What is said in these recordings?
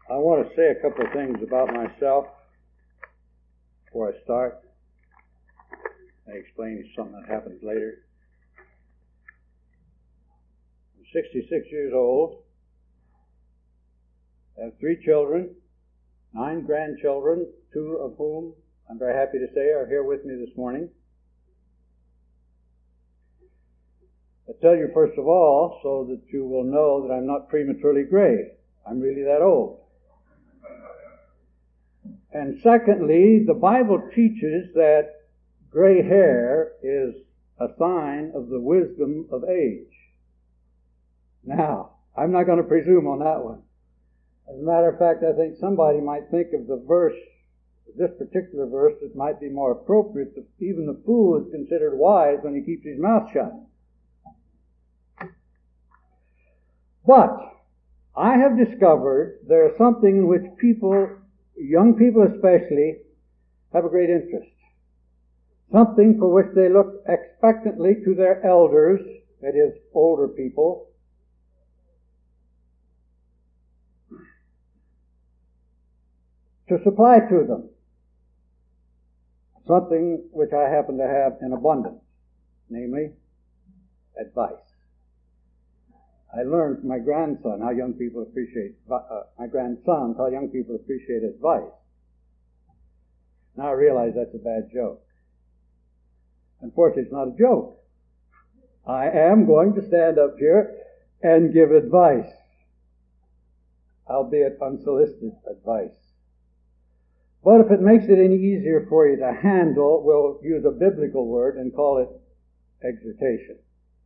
I want to say a couple of things about myself before I start. I explain something that happens later. I'm 66 years old. I have 3 children, 9 grandchildren, 2 of whom I'm very happy to say are here with me this morning. I tell you first of all so that you will know that I'm not prematurely gray. I'm really that old. And secondly, the Bible teaches that gray hair is a sign of the wisdom of age. Now, I'm not going to presume on that one. As a matter of fact, I think somebody might think of the verse, this particular verse, that might be more appropriate. That even the fool is considered wise when he keeps his mouth shut. But I have discovered there is something in which people, young people especially, have a great interest. Something for which they look expectantly to their elders, that is, older people, to supply to them. Something which I happen to have in abundance, namely, advice. I learned from my grandsons how young people appreciate advice. Now I realize that's a bad joke. Unfortunately, it's not a joke. I am going to stand up here and give advice, albeit unsolicited advice. But if it makes it any easier for you to handle, we'll use a biblical word and call it exhortation.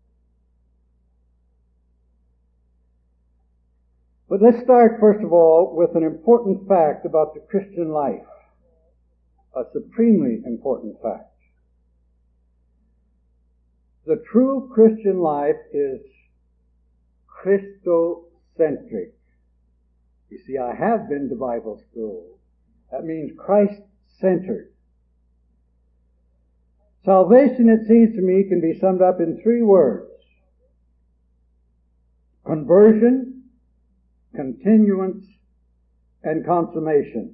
But let's start, first of all, with an important fact about the Christian life. A supremely important fact. The true Christian life is Christocentric. You see, I have been to Bible school. That means Christ-centered. Salvation, it seems to me, can be summed up in 3 words. Conversion, continuance, and consummation.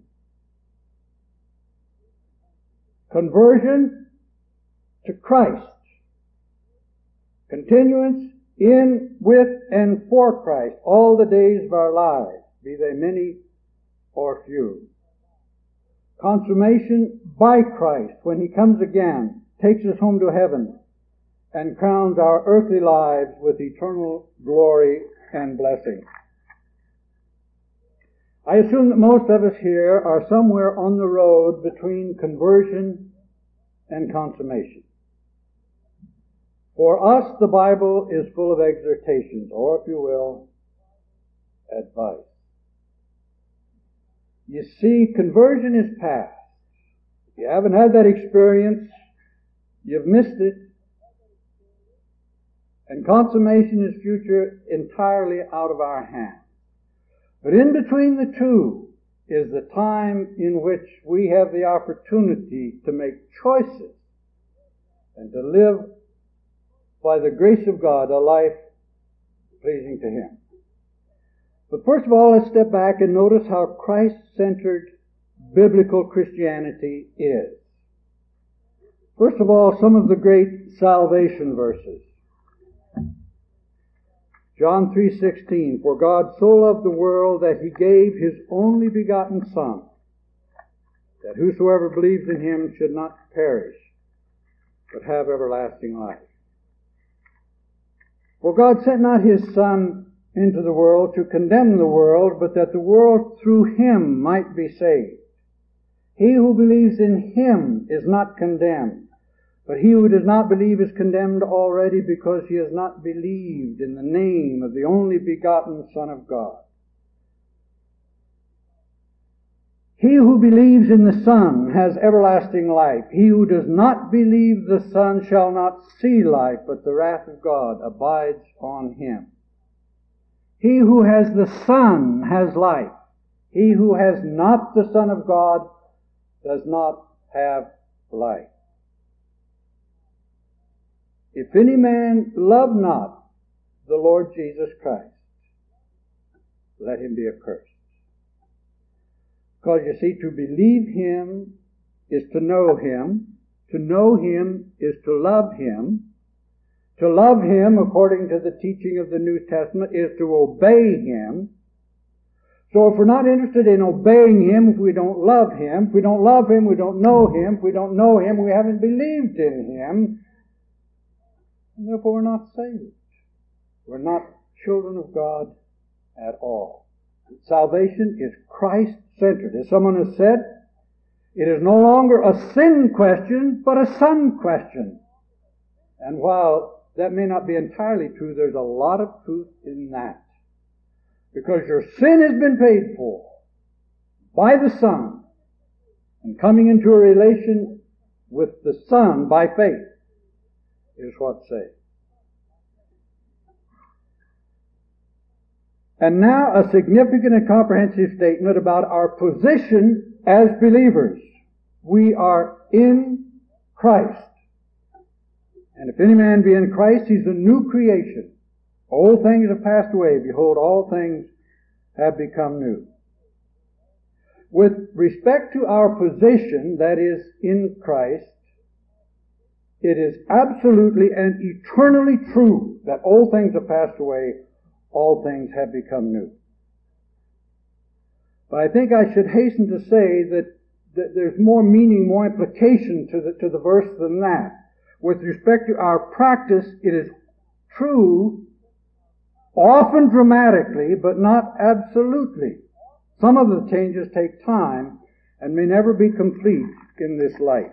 Conversion to Christ. Continuance in, with, and for Christ all the days of our lives, be they many or few. Consummation by Christ when He comes again, takes us home to heaven, and crowns our earthly lives with eternal glory and blessing. I assume that most of us here are somewhere on the road between conversion and consummation. For us, the Bible is full of exhortations, or if you will, advice. You see, conversion is past. If you haven't had that experience, you've missed it. And consummation is future, entirely out of our hands. But in between the two is the time in which we have the opportunity to make choices and to live by the grace of God a life pleasing to Him. But first of all, let's step back and notice how Christ-centered biblical Christianity is. First of all, some of the great salvation verses. John 3:16, for God so loved the world that He gave His only begotten Son, that whosoever believes in Him should not perish, but have everlasting life. For God sent not His Son into the world to condemn the world, but that the world through Him might be saved. He who believes in Him is not condemned, but he who does not believe is condemned already, because he has not believed in the name of the only begotten Son of God. He who believes in the Son has everlasting life. He who does not believe the Son shall not see life, but the wrath of God abides on him. He who has the Son has life. He who has not the Son of God does not have life. If any man love not the Lord Jesus Christ, let him be accursed. Because you see, to believe Him is to know Him. To know Him is to love Him. To love Him, according to the teaching of the New Testament, is to obey Him. So if we're not interested in obeying Him, if we don't love Him, if we don't love Him, we don't know Him. If we don't know Him, we haven't believed in Him. And therefore we're not saved. We're not children of God at all. Salvation is Christ-centered. As someone has said, it is no longer a sin question, but a son question. And while that may not be entirely true, there's a lot of truth in that. Because your sin has been paid for by the Son, and coming into a relation with the Son by faith is what's saved. And now a significant and comprehensive statement about our position as believers. We are in Christ. And if any man be in Christ, he's a new creation. Old things have passed away. Behold, all things have become new. With respect to our position, that is, in Christ, it is absolutely and eternally true that old things have passed away, all things have become new. But I think I should hasten to say that there's more meaning, more implication to the verse than that. With respect to our practice, it is true, often dramatically, but not absolutely. Some of the changes take time and may never be complete in this life.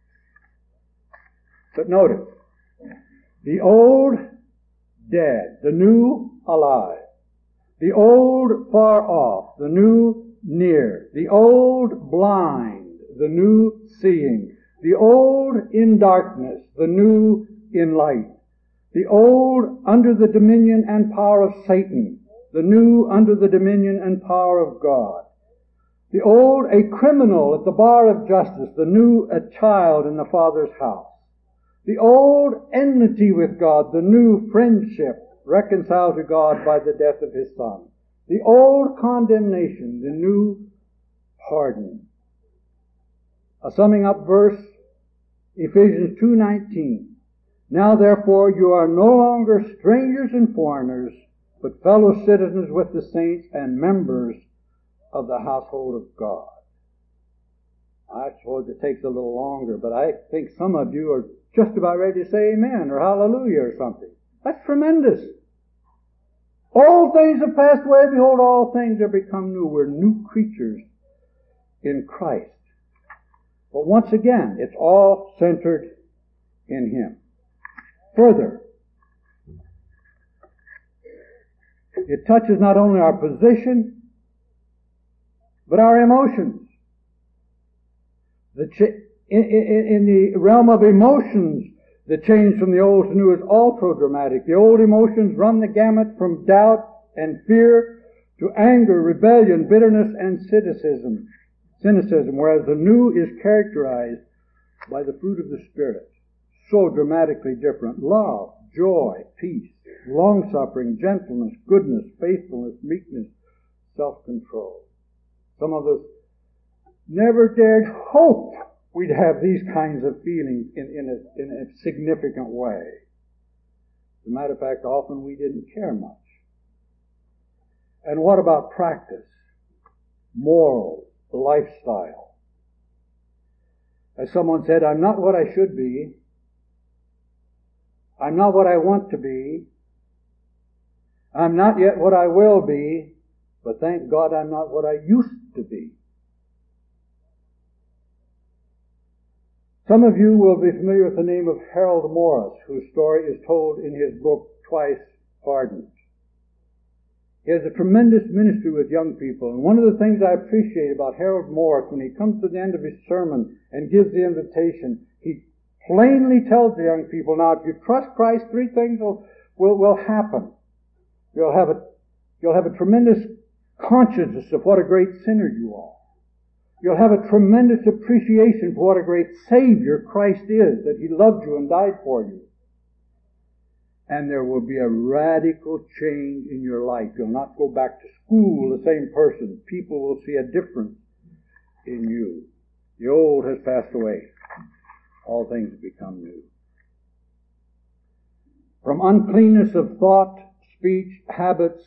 But notice, the old dead, the new alive, the old far off, the new near, the old blind, the new seeing, the old in darkness, the new in light, the old under the dominion and power of Satan, the new under the dominion and power of God, the old a criminal at the bar of justice, the new a child in the Father's house, the old enmity with God, the new friendship reconciled to God by the death of His Son, the old condemnation, the new pardon. A summing up verse, Ephesians 2:19. Now therefore you are no longer strangers and foreigners, but fellow citizens with the saints and members of the household of God. I suppose it takes a little longer, but I think some of you are just about ready to say amen or hallelujah or something. That's tremendous. All things have passed away, behold, all things are become new. We're new creatures in Christ. But once again, it's all centered in Him. Further, it touches not only our position, but our emotions. In the realm of emotions, the change from the old to new is also dramatic. The old emotions run the gamut from doubt and fear to anger, rebellion, bitterness, and cynicism, whereas the new is characterized by the fruit of the Spirit. So dramatically different. Love, joy, peace, long-suffering, gentleness, goodness, faithfulness, meekness, self-control. Some of us never dared hope we'd have these kinds of feelings in a significant way. As a matter of fact, often we didn't care much. And what about practice, morals, lifestyle? As someone said, I'm not what I should be. I'm not what I want to be. I'm not yet what I will be, but thank God I'm not what I used to be. Some of you will be familiar with the name of Harold Morris, whose story is told in his book, Twice Pardoned. He has a tremendous ministry with young people, and one of the things I appreciate about Harold Morris, when he comes to the end of his sermon and gives the invitation, he plainly tells the young people, now if you trust Christ, three things will happen. You'll have a tremendous consciousness of what a great sinner you are. You'll have a tremendous appreciation for what a great Savior Christ is, that He loved you and died for you. And there will be a radical change in your life. You'll not go back to school the same person. People will see a difference. in you. The old has passed away. All things have become new. From uncleanness of thought, speech, habits,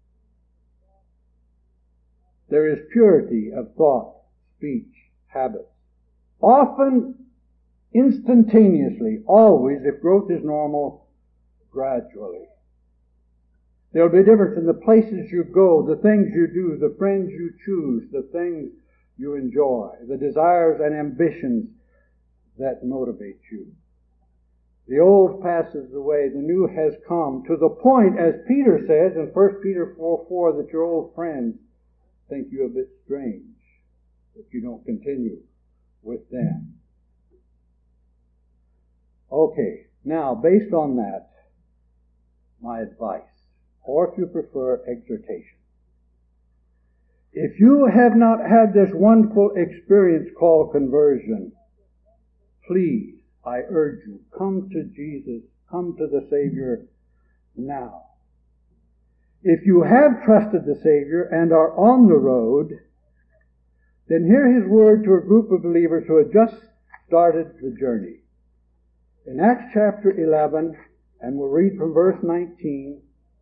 there is purity of thought, speech, habits. Often, instantaneously, always, if growth is normal, gradually. There will be a difference in the places you go, the things you do, the friends you choose, the things you enjoy, the desires and ambitions that motivate you. The old passes away, the new has come, to the point, as Peter says in 1 Peter 4:4, that your old friends think you a bit strange, that you don't continue with them. Okay, now, based on that, my advice, or if you prefer, exhortation. If you have not had this wonderful experience called conversion, please, I urge you, come to Jesus, come to the Savior now. If you have trusted the Savior and are on the road, then hear His word to a group of believers who had just started the journey. In Acts chapter 11, and we'll read from verse 19,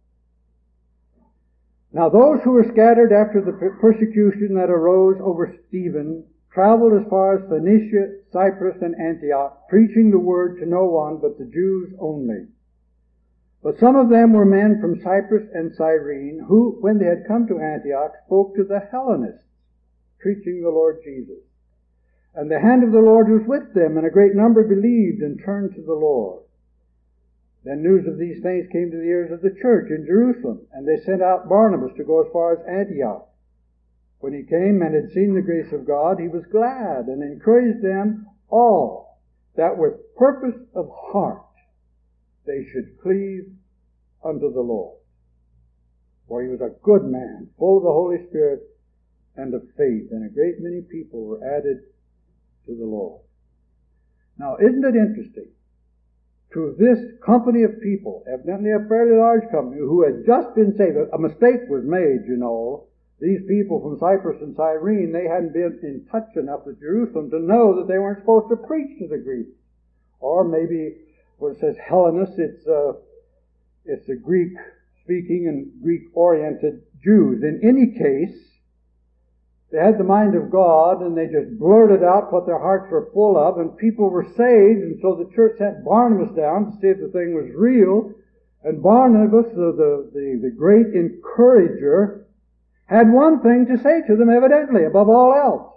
now those who were scattered after the persecution that arose over Stephen traveled as far as Phoenicia, Cyprus, and Antioch, preaching the word to no one but the Jews only. But some of them were men from Cyprus and Cyrene, who, when they had come to Antioch, spoke to the Hellenists, preaching the Lord Jesus. And the hand of the Lord was with them, and a great number believed and turned to the Lord. Then news of these things came to the ears of the church in Jerusalem, and they sent out Barnabas to go as far as Antioch. When he came and had seen the grace of God, he was glad and encouraged them all that with purpose of heart they should cleave unto the Lord. For he was a good man, full of the Holy Spirit and of faith, and a great many people were added to the Lord. Now, isn't it interesting? To this company of people, evidently a fairly large company, who had just been saved, a mistake was made, you know. These people from Cyprus and Cyrene, they hadn't been in touch enough with Jerusalem to know that they weren't supposed to preach to the Greeks. Or maybe, when it says Hellenists, it's the Greek-speaking and Greek-oriented Jews. In any case, they had the mind of God, and they just blurted out what their hearts were full of, and people were saved, and so the church sent Barnabas down to see if the thing was real. And Barnabas, the great encourager, had one thing to say to them, evidently, above all else.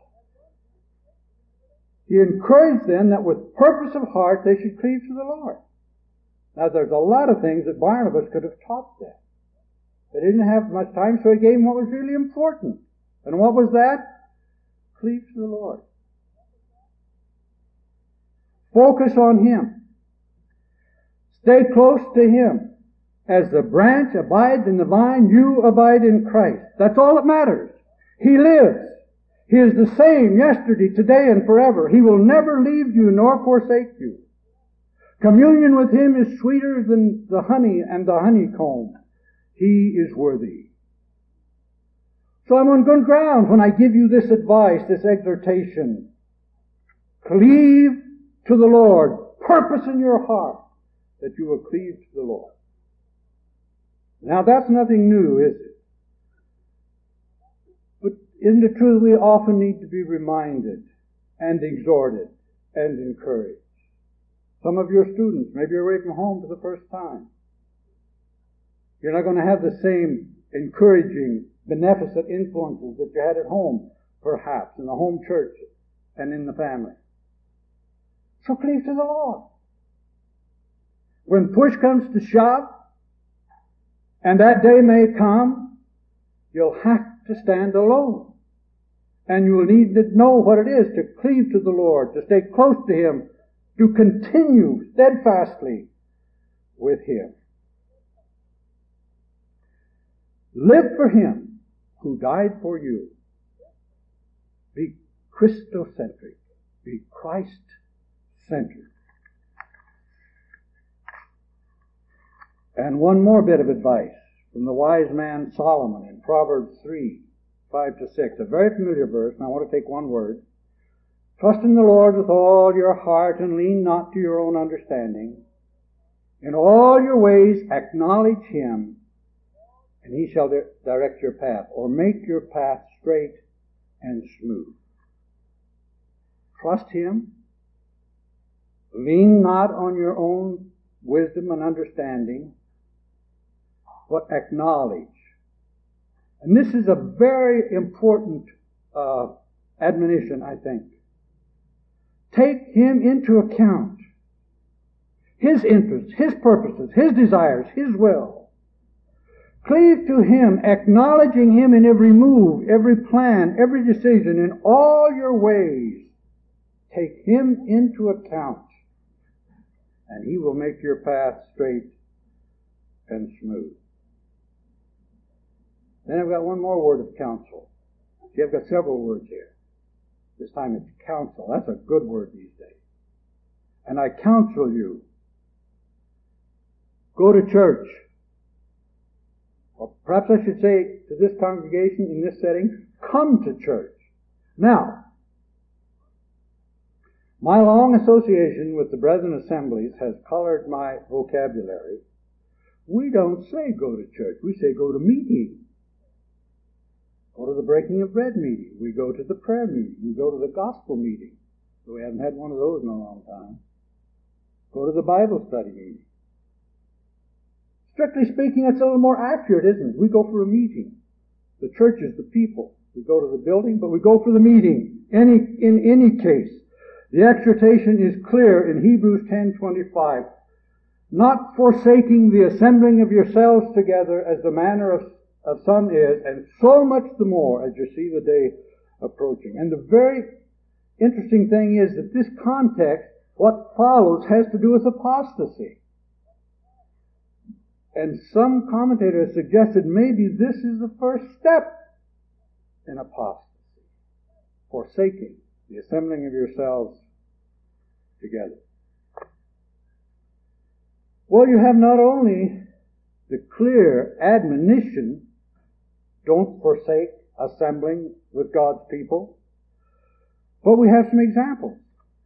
He encouraged them that with purpose of heart they should cleave to the Lord. Now, there's a lot of things that Barnabas could have taught them. They didn't have much time, so he gave them what was really important. And what was that? Cleave to the Lord. Focus on Him. Stay close to Him. As the branch abides in the vine, you abide in Christ. That's all that matters. He lives. He is the same yesterday, today, and forever. He will never leave you nor forsake you. Communion with Him is sweeter than the honey and the honeycomb. He is worthy. So I'm on good ground when I give you this advice, this exhortation. Cleave to the Lord. Purpose in your heart that you will cleave to the Lord. Now that's nothing new, is it? But in the truth, we often need to be reminded and exhorted and encouraged. Some of your students, maybe you're away from home for the first time. You're not going to have the same encouraging, beneficent influences that you had at home, perhaps, in the home church and in the family. So cleave to the Lord. When push comes to shove, and that day may come, you'll have to stand alone. And you will need to know what it is to cleave to the Lord, to stay close to Him, to continue steadfastly with Him. Live for Him who died for you. Be Christocentric. Be Christ-centered. And one more bit of advice from the wise man Solomon in Proverbs 3:5 5-6, a very familiar verse, and I want to take one word. Trust in the Lord with all your heart and lean not to your own understanding. In all your ways acknowledge Him, and He shall direct your path, or make your path straight and smooth. Trust Him. Lean not on your own wisdom and understanding, but acknowledge. And this is a very important admonition, I think. Take Him into account. His interests, His purposes, His desires, His will. Cleave to Him, acknowledging Him in every move, every plan, every decision, in all your ways. Take Him into account, and He will make your path straight and smooth. Then I've got one more word of counsel. See, I've got several words here. This time it's counsel. That's a good word these days. And I counsel you, go to church. Or perhaps I should say to this congregation in this setting, come to church. Now, my long association with the Brethren Assemblies has colored my vocabulary. We don't say go to church. We say go to meeting. Go to the breaking of bread meeting. We go to the prayer meeting. We go to the gospel meeting. We haven't had one of those in a long time. Go to the Bible study meeting. Strictly speaking, that's a little more accurate, isn't it? We go for a meeting. The church is the people. We go to the building, but we go for the meeting. In any case, the exhortation is clear in Hebrews 10:25. Not forsaking the assembling of yourselves together as the manner of some is, and so much the more as you see the day approaching. And the very interesting thing is that this context, what follows, has to do with apostasy. And some commentators suggested maybe this is the first step in apostasy. Forsaking the assembling of yourselves together. Well, you have not only the clear admonition, don't forsake assembling with God's people, but we have some examples.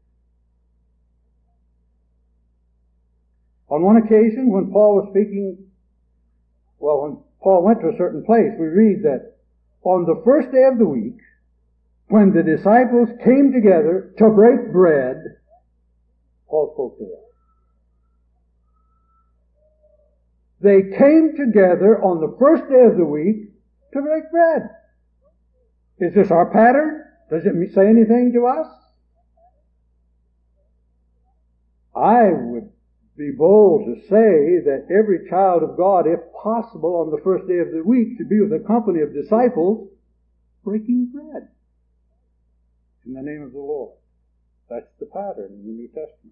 On one occasion, when Paul was speaking, when Paul went to a certain place, we read that on the first day of the week, when the disciples came together to break bread, Paul spoke to them. They came together on the first day of the week to break bread. Is this our pattern? Does it say anything to us? I would be bold to say that every child of God, if possible, on the first day of the week, should be with a company of disciples breaking bread in the name of the Lord. That's the pattern in the New Testament.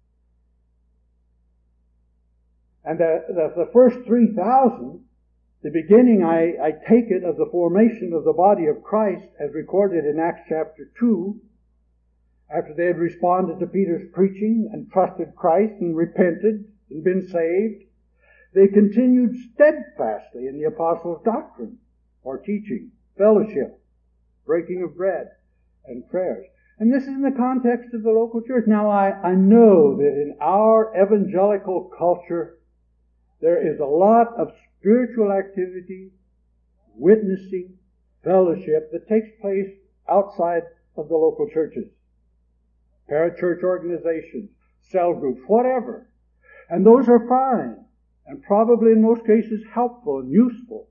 And the first 3,000, the beginning, I take it, of the formation of the body of Christ as recorded in Acts chapter 2, after they had responded to Peter's preaching and trusted Christ and repented and been saved, they continued steadfastly in the apostles' doctrine, or teaching, fellowship, breaking of bread, and prayers. And this is in the context of the local church. Now, I know that in our evangelical culture, there is a lot of spiritual activity, witnessing, fellowship that takes place outside of the local churches. Parachurch organizations, cell groups, whatever. And those are fine, and probably in most cases helpful and useful.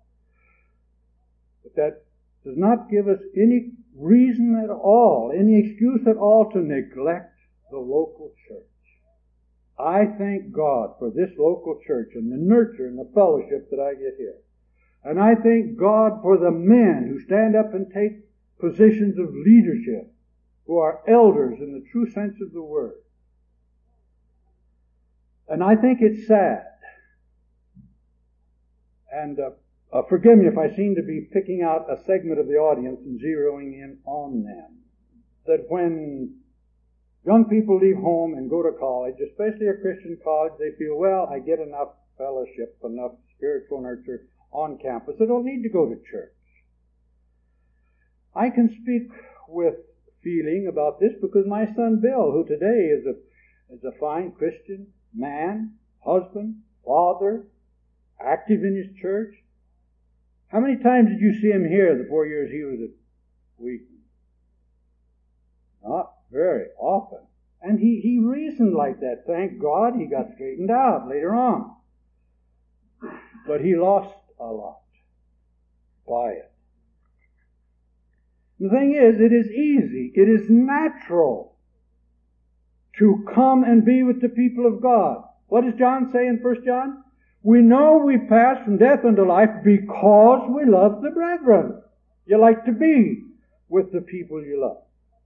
But that does not give us any reason at all, any excuse at all to neglect the local church. I thank God for this local church and the nurture and the fellowship that I get here. And I thank God for the men who stand up and take positions of leadership, who are elders in the true sense of the word. And I think it's sad. And forgive me if I seem to be picking out a segment of the audience and zeroing in on them. That when young people leave home and go to college, especially a Christian college, they feel, well, I get enough fellowship, enough spiritual nurture on campus. I don't need to go to church. I can speak with feeling about this because my son Bill, who today is a fine Christian man, husband, father, active in his church. How many times did you see him here the 4 years he was at Wheaton? Not very often. And he reasoned like that. Thank God he got straightened out later on. But he lost a lot by it. The thing is, it is easy, it is natural to come and be with the people of God. What does John say in 1 John? We know we pass from death unto life because we love the brethren. You like to be with the people you love.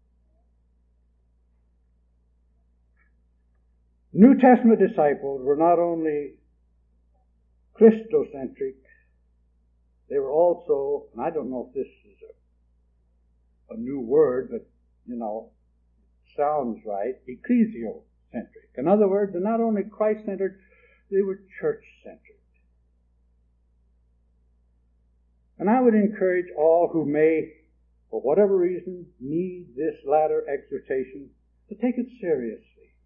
New Testament disciples were not only Christocentric, they were also, and I don't know if this is a new word, but, sounds right, ecclesiocentric. In other words, they're not only Christ-centered, they were church-centered. And I would encourage all who may, for whatever reason, need this latter exhortation to take it seriously.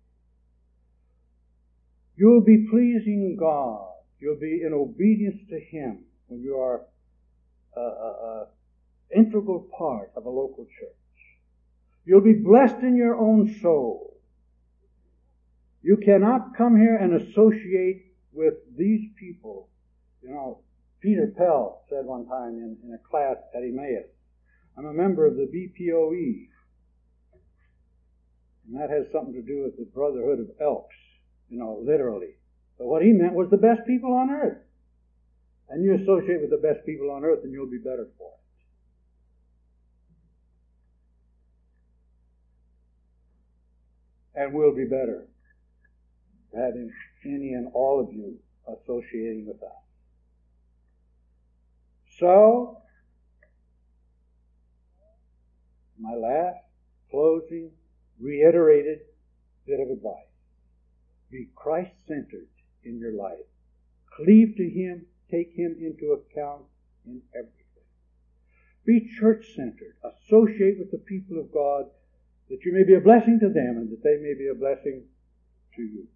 You'll be pleasing God. You'll be in obedience to Him when you are an integral part of a local church. You'll be blessed in your own soul. You cannot come here and associate with these people. Peter Pell said one time in a class at Emmaus, I'm a member of the BPOE. And that has something to do with the Brotherhood of Elks, literally. But what he meant was the best people on earth. And you associate with the best people on earth and you'll be better for it. And we'll be better having any and all of you associating with us. So, my last, closing, reiterated bit of advice. Be Christ-centered in your life. Cleave to Him. Take Him into account in everything. Be church-centered. Associate with the people of God that you may be a blessing to them and that they may be a blessing to you.